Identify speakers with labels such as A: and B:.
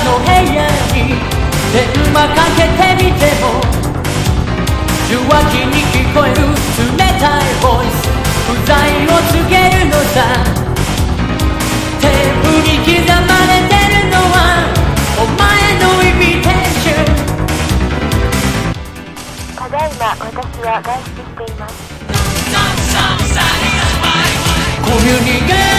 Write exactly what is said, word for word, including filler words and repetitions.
A: の部屋に電話かけてみても受話器に聞こえる冷たいボイス不在を告げるのさテープに刻まれてるのはお前のイミテーション
B: ただいま私は外出しています
A: コミュニケーション